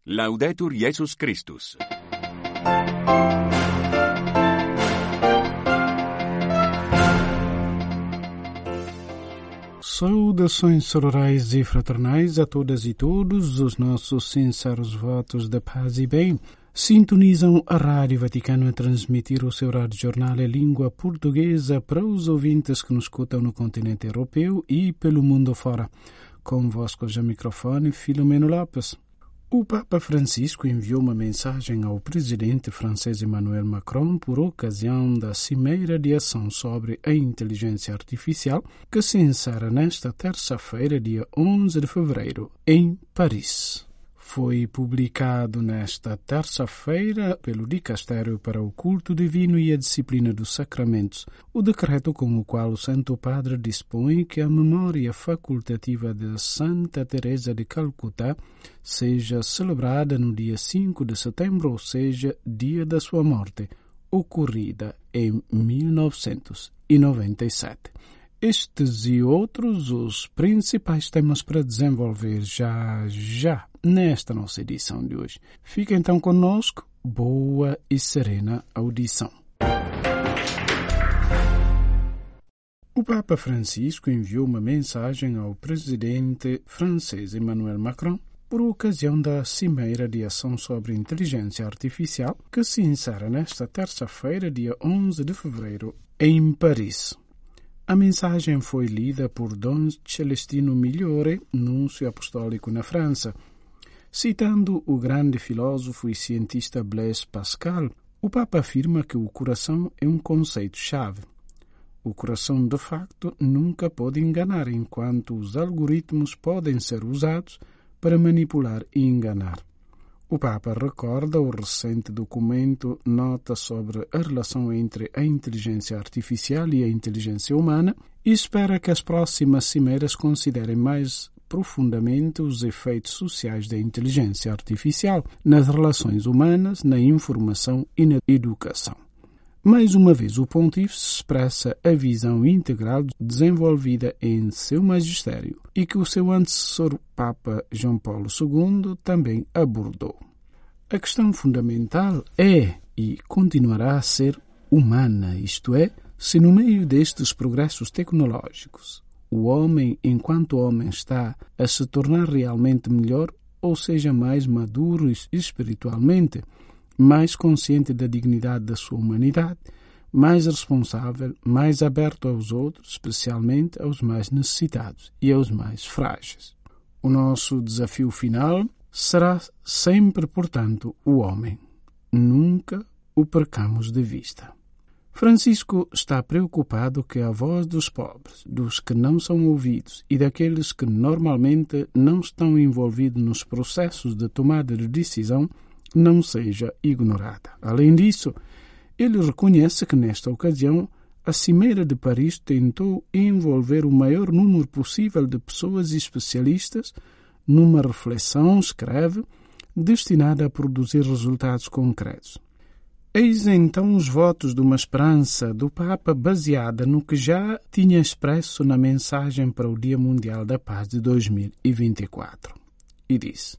Laudetur Jesus Christus. Saudações sororais e fraternais a todas e todos. Os nossos sinceros votos de paz e bem sintonizam a Rádio Vaticano a transmitir o seu rádio-jornal em língua portuguesa para os ouvintes que nos escutam no continente europeu e pelo mundo fora. Convosco já microfone Filomeno Lopes. O Papa Francisco enviou uma mensagem ao presidente francês Emmanuel Macron por ocasião da Cimeira de Ação sobre a Inteligência Artificial, que se encerra nesta terça-feira, dia 11 de fevereiro, em Paris. Foi publicado nesta terça-feira pelo Dicastério para o Culto Divino e a Disciplina dos Sacramentos o decreto com o qual o Santo Padre dispõe que a memória facultativa de Santa Teresa de Calcutá seja celebrada no dia 5 de setembro, ou seja, dia da sua morte, ocorrida em 1997. Estes e outros os principais temas para desenvolver já nesta nossa edição de hoje. Fica então conosco, boa e serena audição. O Papa Francisco enviou uma mensagem ao presidente francês Emmanuel Macron por ocasião da Cimeira de Ação sobre Inteligência Artificial, que se encerra nesta terça-feira, dia 11 de fevereiro, em Paris. A mensagem foi lida por Dom Celestino Migliore, núncio apostólico na França. Citando o grande filósofo e cientista Blaise Pascal, o Papa afirma que o coração é um conceito-chave. O coração, de facto, nunca pode enganar, enquanto os algoritmos podem ser usados para manipular e enganar. O Papa recorda o recente documento Nota sobre a relação entre a inteligência artificial e a inteligência humana e espera que as próximas cimeiras considerem mais profundamente os efeitos sociais da inteligência artificial nas relações humanas, na informação e na educação. Mais uma vez, o Pontífice expressa a visão integral desenvolvida em seu magistério e que o seu antecessor, Papa João Paulo II, também abordou. A questão fundamental é e continuará a ser humana, isto é, se no meio destes progressos tecnológicos o homem, enquanto homem, está a se tornar realmente melhor, ou seja, mais maduro espiritualmente, mais consciente da dignidade da sua humanidade, mais responsável, mais aberto aos outros, especialmente aos mais necessitados e aos mais frágeis. O nosso desafio final será sempre, portanto, o homem. Nunca o percamos de vista. Francisco está preocupado que a voz dos pobres, dos que não são ouvidos e daqueles que normalmente não estão envolvidos nos processos de tomada de decisão não seja ignorada. Além disso, ele reconhece que nesta ocasião a Cimeira de Paris tentou envolver o maior número possível de pessoas e especialistas numa reflexão, escreve, destinada a produzir resultados concretos. Eis então os votos de uma esperança do Papa baseada no que já tinha expresso na mensagem para o Dia Mundial da Paz de 2024. E diz: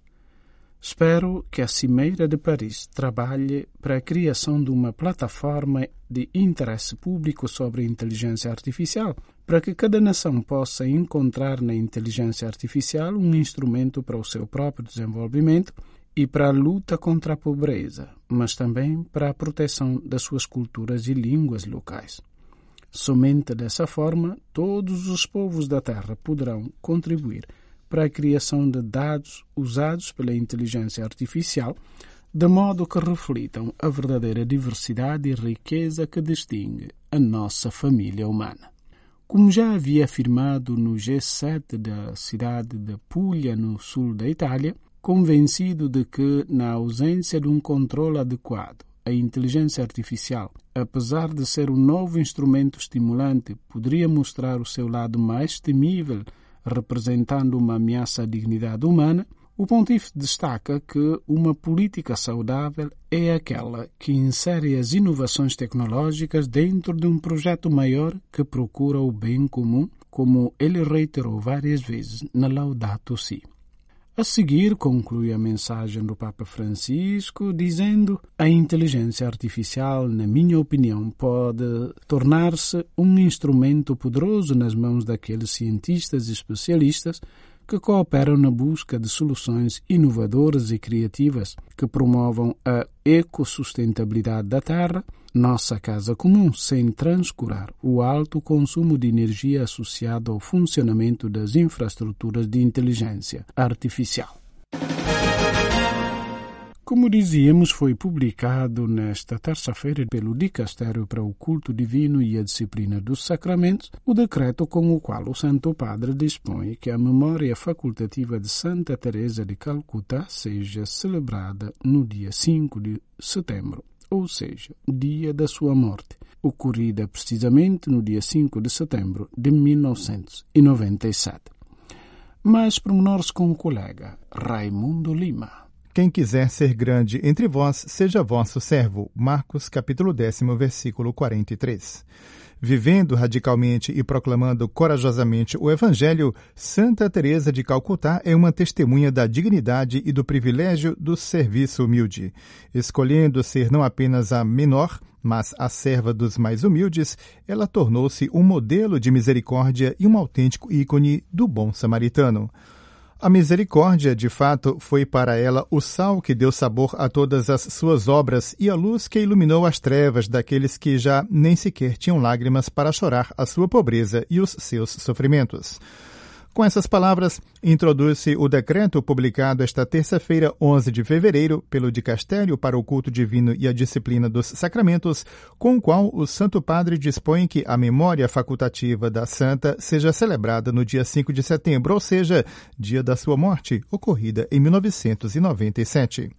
espero que a Cimeira de Paris trabalhe para a criação de uma plataforma de interesse público sobre a inteligência artificial, para que cada nação possa encontrar na inteligência artificial um instrumento para o seu próprio desenvolvimento e para a luta contra a pobreza, mas também para a proteção das suas culturas e línguas locais. Somente dessa forma, todos os povos da Terra poderão contribuir para a criação de dados usados pela inteligência artificial, de modo que reflitam a verdadeira diversidade e riqueza que distingue a nossa família humana. Como já havia afirmado no G7 da cidade de Puglia, no sul da Itália, convencido de que, na ausência de um controle adequado, a inteligência artificial, apesar de ser um novo instrumento estimulante, poderia mostrar o seu lado mais temível, representando uma ameaça à dignidade humana, o Pontífice destaca que uma política saudável é aquela que insere as inovações tecnológicas dentro de um projeto maior que procura o bem comum, como ele reiterou várias vezes na Laudato Si. A seguir, conclui a mensagem do Papa Francisco, dizendo: a inteligência artificial, na minha opinião, pode tornar-se um instrumento poderoso nas mãos daqueles cientistas e especialistas que cooperam na busca de soluções inovadoras e criativas que promovam a ecossustentabilidade da Terra, nossa casa comum, sem transcurar o alto consumo de energia associado ao funcionamento das infraestruturas de inteligência artificial. Como dizíamos, foi publicado nesta terça-feira pelo Dicastério para o Culto Divino e a Disciplina dos Sacramentos o decreto com o qual o Santo Padre dispõe que a memória facultativa de Santa Teresa de Calcutá seja celebrada no dia 5 de setembro, ou seja, dia da sua morte, ocorrida precisamente no dia 5 de setembro de 1997. Mais pormenores com o colega Raimundo Lima. Quem quiser ser grande entre vós, seja vosso servo. Marcos, capítulo 10, versículo 43. Vivendo radicalmente e proclamando corajosamente o Evangelho, Santa Teresa de Calcutá é uma testemunha da dignidade e do privilégio do serviço humilde. Escolhendo ser não apenas a menor, mas a serva dos mais humildes, ela tornou-se um modelo de misericórdia e um autêntico ícone do bom samaritano. A misericórdia, de fato, foi para ela o sal que deu sabor a todas as suas obras e a luz que iluminou as trevas daqueles que já nem sequer tinham lágrimas para chorar a sua pobreza e os seus sofrimentos. Com essas palavras, introduz-se o decreto publicado esta terça-feira, 11 de fevereiro, pelo Dicastério para o Culto Divino e a Disciplina dos Sacramentos, com o qual o Santo Padre dispõe que a memória facultativa da Santa seja celebrada no dia 5 de setembro, ou seja, dia da sua morte, ocorrida em 1997.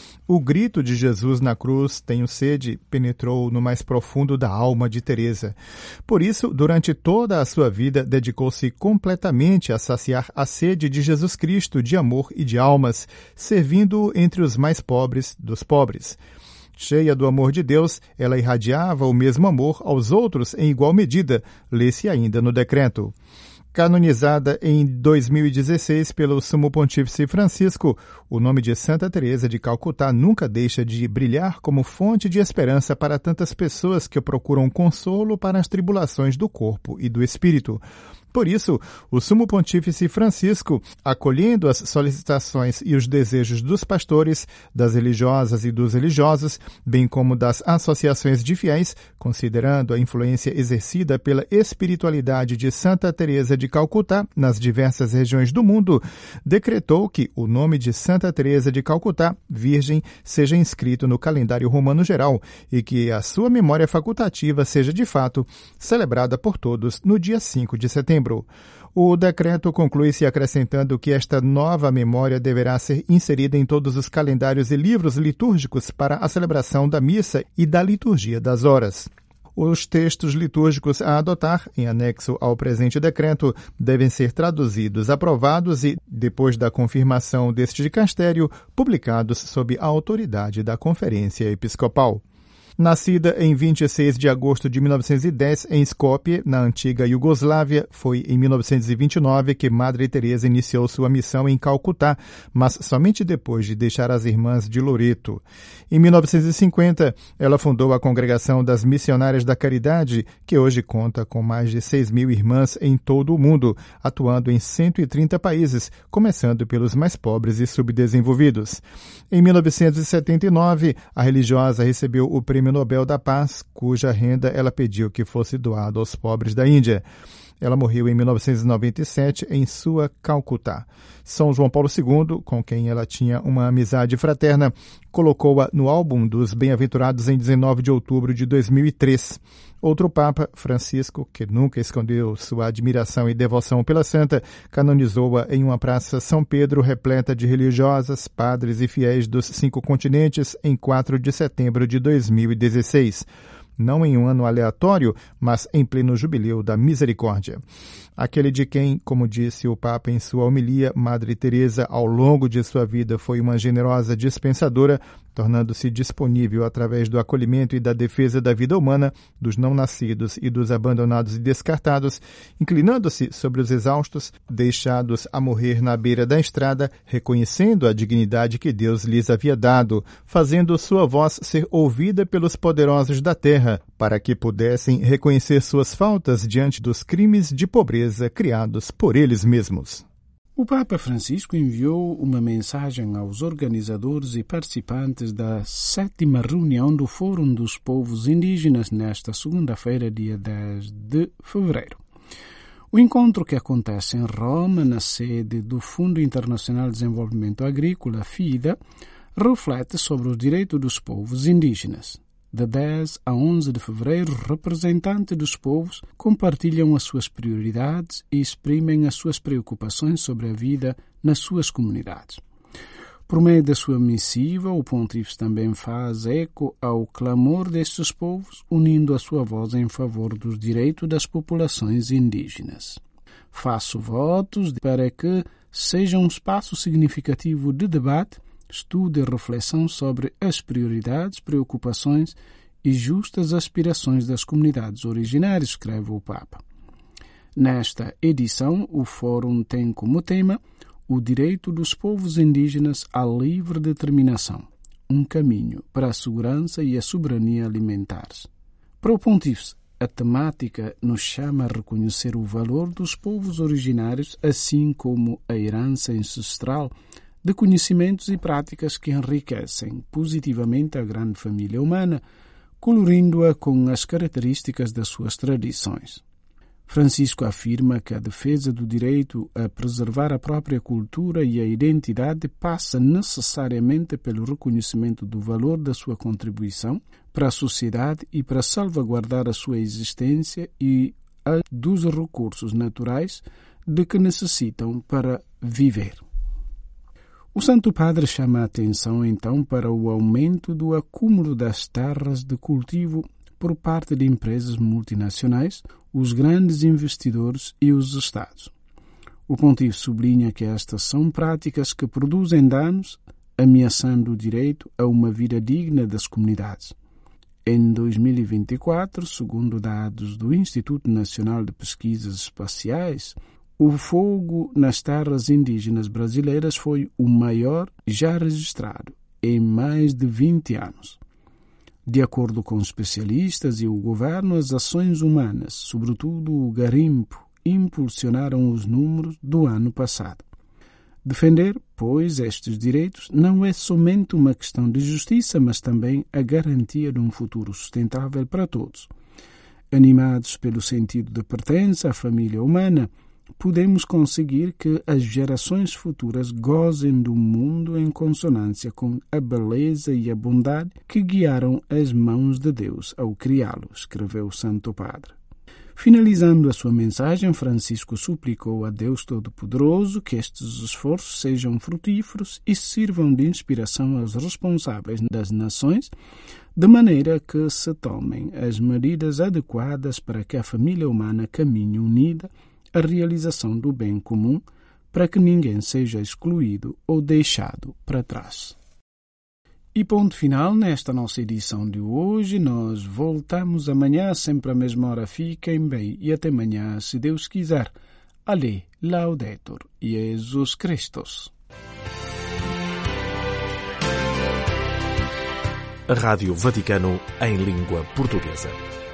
O grito de Jesus na cruz, tenho sede, penetrou no mais profundo da alma de Teresa. Por isso, durante toda a sua vida, dedicou-se completamente a saciar a sede de Jesus Cristo de amor e de almas, servindo entre os mais pobres dos pobres. Cheia do amor de Deus, ela irradiava o mesmo amor aos outros em igual medida, lê-se ainda no decreto. Canonizada em 2016 pelo Sumo Pontífice Francisco, o nome de Santa Teresa de Calcutá nunca deixa de brilhar como fonte de esperança para tantas pessoas que procuram consolo para as tribulações do corpo e do espírito. Por isso, o Sumo Pontífice Francisco, acolhendo as solicitações e os desejos dos pastores, das religiosas e dos religiosos, bem como das associações de fiéis, considerando a influência exercida pela espiritualidade de Santa Teresa de Calcutá nas diversas regiões do mundo, decretou que o nome de Santa Teresa de Calcutá, Virgem, seja inscrito no calendário romano geral e que a sua memória facultativa seja, de fato, celebrada por todos no dia 5 de setembro. O decreto conclui-se acrescentando que esta nova memória deverá ser inserida em todos os calendários e livros litúrgicos para a celebração da missa e da liturgia das horas. Os textos litúrgicos a adotar, em anexo ao presente decreto, devem ser traduzidos, aprovados e, depois da confirmação deste dicastério, publicados sob a autoridade da Conferência Episcopal. Nascida em 26 de agosto de 1910 em Skopje, na antiga Iugoslávia, foi em 1929 que Madre Teresa iniciou sua missão em Calcutá, mas somente depois de deixar as Irmãs de Loreto. Em 1950, ela fundou a Congregação das Missionárias da Caridade, que hoje conta com mais de 6.000 irmãs em todo o mundo, atuando em 130 países, começando pelos mais pobres e subdesenvolvidos. Em 1979, a religiosa recebeu o Prêmio Nobel da Paz, cuja renda ela pediu que fosse doada aos pobres da Índia. Ela morreu em 1997 em sua Calcutá. São João Paulo II, com quem ela tinha uma amizade fraterna, colocou-a no álbum dos Bem-aventurados em 19 de outubro de 2003. Outro Papa, Francisco, que nunca escondeu sua admiração e devoção pela santa, canonizou-a em uma praça São Pedro repleta de religiosas, padres e fiéis dos 5 continentes em 4 de setembro de 2016. Não em um ano aleatório, mas em pleno jubileu da misericórdia. aquele de quem, como disse o Papa em sua homilia, Madre Teresa, ao longo de sua vida, foi uma generosa dispensadora, tornando-se disponível através do acolhimento e da defesa da vida humana, dos não-nascidos e dos abandonados e descartados, inclinando-se sobre os exaustos, deixados a morrer na beira da estrada, reconhecendo a dignidade que Deus lhes havia dado, fazendo sua voz ser ouvida pelos poderosos da terra, para que pudessem reconhecer suas faltas diante dos crimes de pobreza criados por eles mesmos. O Papa Francisco enviou uma mensagem aos organizadores e participantes da 7ª reunião do Fórum dos Povos Indígenas nesta segunda-feira, dia 10 de fevereiro. O encontro, que acontece em Roma, na sede do Fundo Internacional de Desenvolvimento Agrícola, FIDA, reflete sobre os direitos dos povos indígenas. De 10 a 11 de fevereiro, representantes dos povos compartilham as suas prioridades e exprimem as suas preocupações sobre a vida nas suas comunidades. Por meio da sua missiva, o Pontífice também faz eco ao clamor destes povos, unindo a sua voz em favor dos direitos das populações indígenas. Faço votos para que seja um espaço significativo de debate, estudo e reflexão sobre as prioridades, preocupações e justas aspirações das comunidades originárias, escreve o Papa. Nesta edição, o Fórum tem como tema o direito dos povos indígenas à livre determinação, um caminho para a segurança e a soberania alimentares. Para o Pontífice, a temática nos chama a reconhecer o valor dos povos originários, assim como a herança ancestral de conhecimentos e práticas que enriquecem positivamente a grande família humana, colorindo-a com as características das suas tradições. Francisco afirma que a defesa do direito a preservar a própria cultura e a identidade passa necessariamente pelo reconhecimento do valor da sua contribuição para a sociedade e para salvaguardar a sua existência e a dos recursos naturais de que necessitam para viver. O Santo Padre chama a atenção, então, para o aumento do acúmulo das terras de cultivo por parte de empresas multinacionais, os grandes investidores e os Estados. O Pontífice sublinha que estas são práticas que produzem danos, ameaçando o direito a uma vida digna das comunidades. Em 2024, segundo dados do Instituto Nacional de Pesquisas Espaciais, o fogo nas terras indígenas brasileiras foi o maior já registrado em mais de 20 anos. De acordo com especialistas e o governo, as ações humanas, sobretudo o garimpo, impulsionaram os números do ano passado. Defender, pois, estes direitos não é somente uma questão de justiça, mas também a garantia de um futuro sustentável para todos. Animados pelo sentido de pertença à família humana, podemos conseguir que as gerações futuras gozem do mundo em consonância com a beleza e a bondade que guiaram as mãos de Deus ao criá-lo, escreveu o Santo Padre. Finalizando a sua mensagem, Francisco suplicou a Deus Todo-Poderoso que estes esforços sejam frutíferos e sirvam de inspiração aos responsáveis das nações, de maneira que se tomem as medidas adequadas para que a família humana caminhe unida a realização do bem comum, para que ninguém seja excluído ou deixado para trás. E ponto final nesta nossa edição de hoje. Nós voltamos amanhã, sempre à mesma hora. Fiquem bem e até amanhã, se Deus quiser. Ale, Laudetur, Jesus Christus. A Rádio Vaticano em língua portuguesa.